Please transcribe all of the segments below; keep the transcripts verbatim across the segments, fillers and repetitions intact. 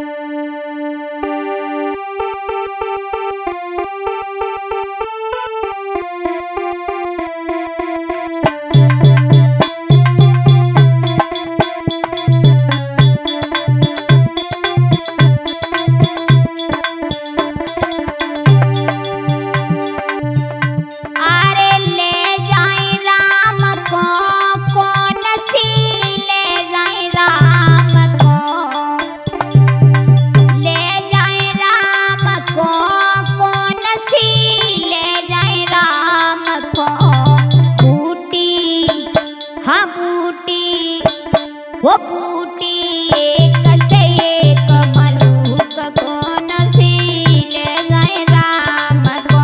वो बूटी एक से एक मलूक को नसीले जाए राम को।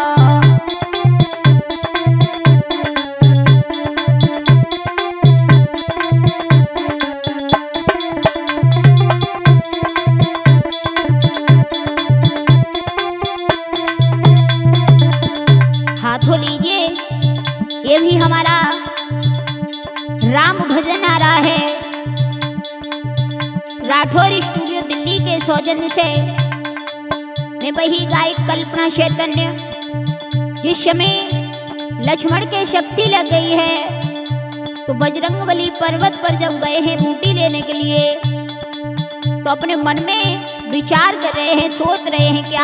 हाथों लीजिए, ये भी हमारा राम भजन आ रहा है राठौर स्टूडियो दिल्ली के सौजन्य से। मैं वही गायक कल्पना चैतन्य। जिस समय लक्ष्मण के शक्ति लग गई है तो बजरंगबली पर्वत पर जब गए हैं बूटी लेने के लिए तो अपने मन में विचार कर रहे हैं, सोच रहे हैं क्या,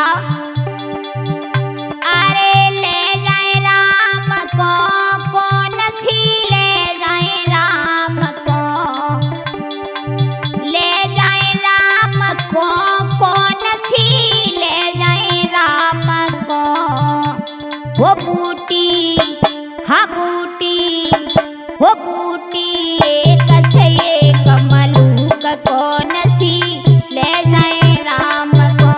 अरे ले जाए राम को कौन सी ले जाए राम को, ले जाए राम को कौन सी ले जाए राम को। वो बूटी, हाँ बूटी, वो बूटी एक से एक मलूक कौन सी ले जाए राम को।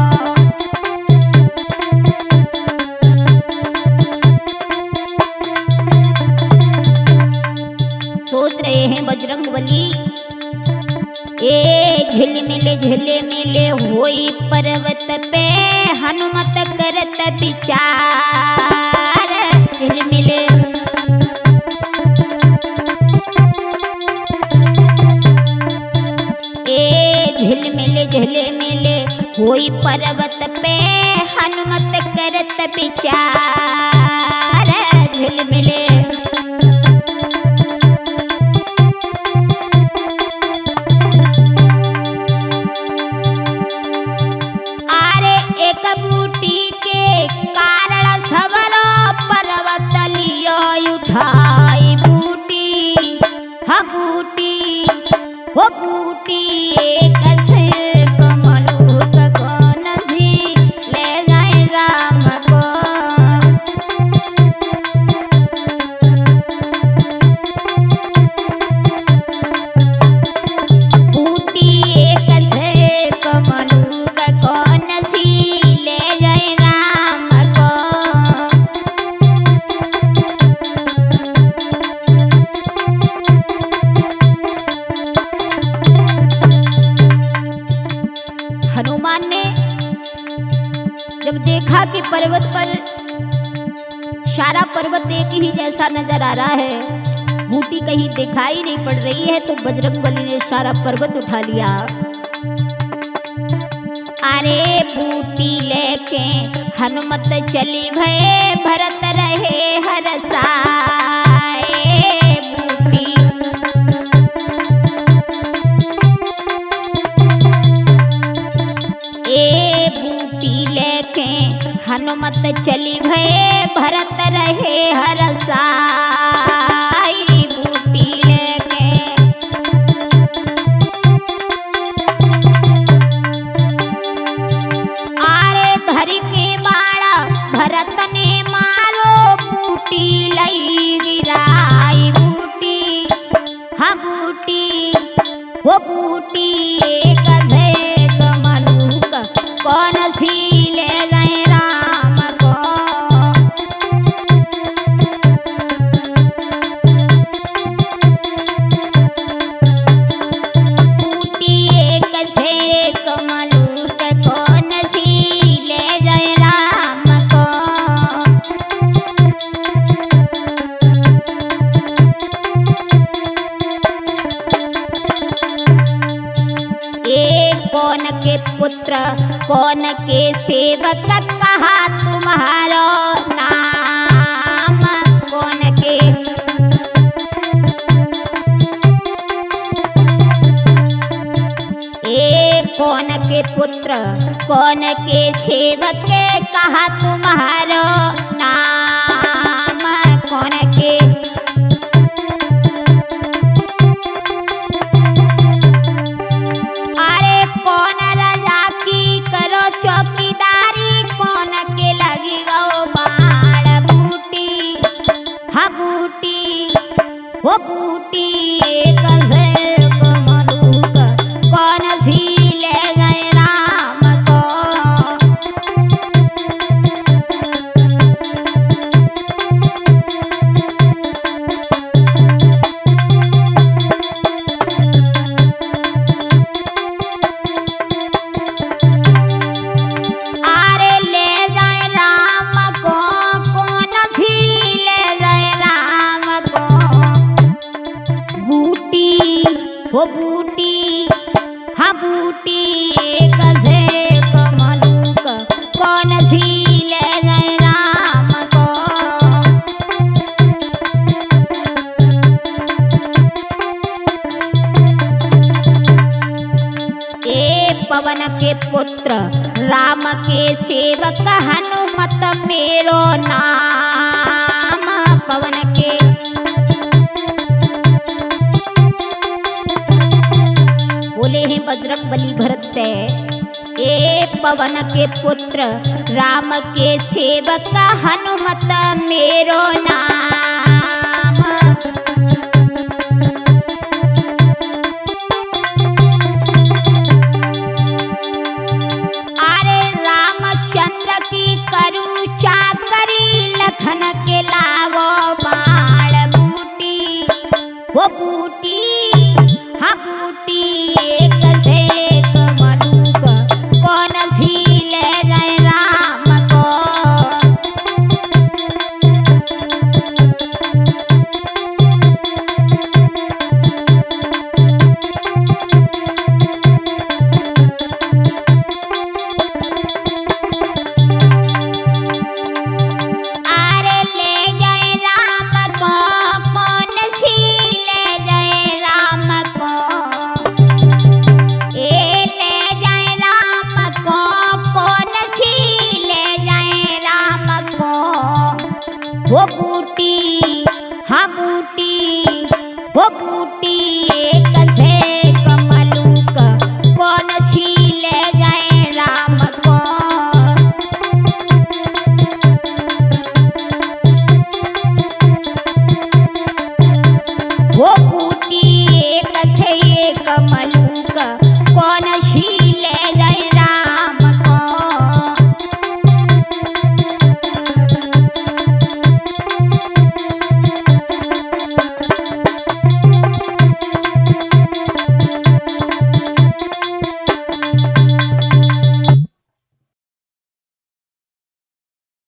सोच रहे हैं बजरंगबली, ए झिलमिल झिलमिल होई पर्वत पे हनुमत करत विचार। झिलमिल ए झिलमिल झिलमिल होई पर्वत पे हनुमत करत विचार। झिलमिल बूटी के कारण सवरो पर्वत लियो उठाई बूटी, हाँ बूटी, वो बूटी एक से एक मलूक कौन सी ले जाए राम को। बूटी एक से एक मलूक कौन सी ले जाए राम को। हनुमान ने जब देखा कि पर्वत पर सारा पर्वत एक ही जैसा नजर आ रहा है, बूटी कहीं दिखाई नहीं पड़ रही है, तो बजरंगबली ने सारा पर्वत उठा लिया। अरे बूटी लेके हनुमत चली भये भरत रहे हर साए। बूटी ए बूटी लेके हनुमत चली भये भरत रहे हर साए। बूटी लेके भरत ने मारो बूटी लई गिराई। बूटी, हाँ बूटी, वो बूटी एक से एक मलूक कौन सी ले जाए राम को। कौन के पुत्र कौन के सेवक कहा तुम्हारा नाम कौन के ए कौन के पुत्र कौन के सेवक कहा तुम्हारा नाम कौन के चौकीदारी कौन के लगी गो बाण बूटी हा बूटी वो बूटी एक मधुक कौन सी ले गए राम को वो बूटी हाँ बूटी एक से कमलुक कौन सी ले गए राम को ए पवन के पुत्र राम के सेवक हनुमत मेरो नाम पवन के बोले हैं बजरंग बली भरत से ए पवन के पुत्र राम के सेवक हनुमत मेरो नाम